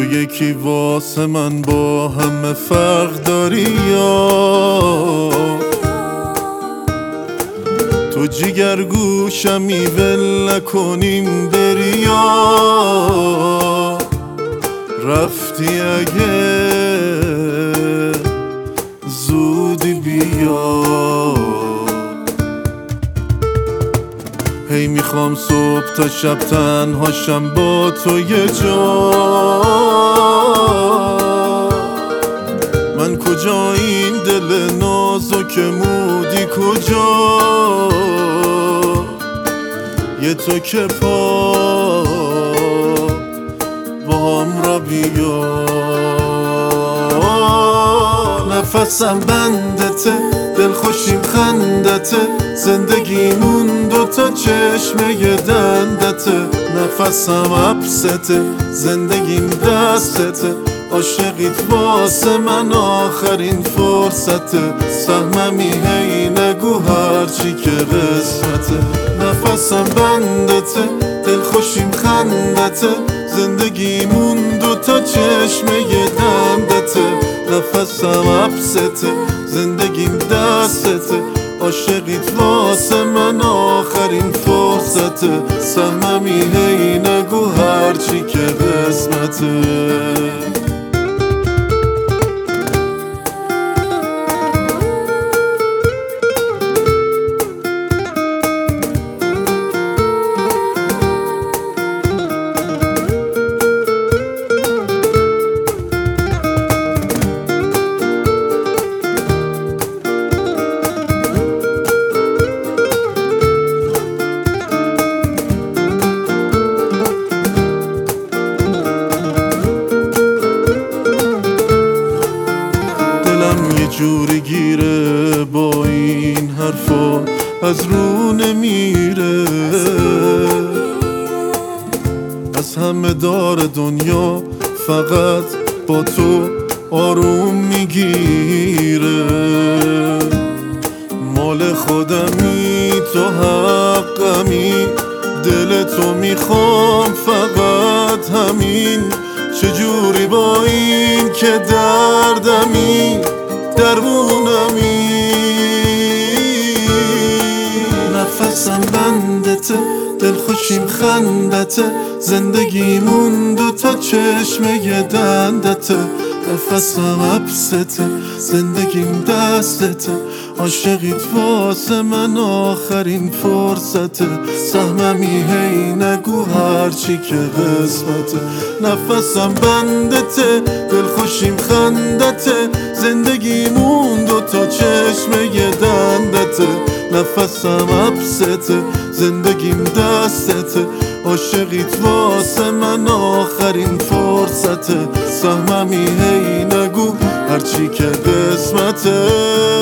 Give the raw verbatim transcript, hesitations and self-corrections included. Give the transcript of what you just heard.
یکی واسه من با همه فرق داری یا تو جگر گوشمی ول نکنیم بری یا رفتی اگه زودی بیا. هی میخوام صبح تا شب تنهاشم با تو یه جا، من کجا این دل نازک مودی کجا، یه تو که پا با هم را بیا. نفسم بندته دلخوشیم خندته زندگیمون دوتا چشمه دندته. نفسم عبسته زندگیم دستته عاشقیت واسه من آخرین فرصته. سهممی هی نگو هرچی که قسمته. نفسم بندته دلخوشیم خندته زندگیمون دوتا چشمه دندته. نفسم عبسته زندگیم دستته عاشقیت واسه من آخرین فرصته. سهممی هی نگو هرچی که قسمته. جوری گیره با این حرفا از رو نمیره، از همه دار دنیا فقط با تو آروم میگیره. مال خودمی تو حقمی دل تو میخوام فقط همین. چجوری با این که دردمی درمونمی. نفسم بندته دلخوشیم خندته زندگیمون دوتا چشمه دندته. نفسم عبسته زندگیم دستته عاشقیت واسه من آخرین فرصته. سهممی هی نگو هرچی که قسمته. نفسم بندته دلخوشیم خندته زندگیمون دوتا چشمه دندته. نفسم عبسته زندگیم دستته عاشقیت واسه من آخرین فرصته. سهممی هی نگو هرچی که قسمته.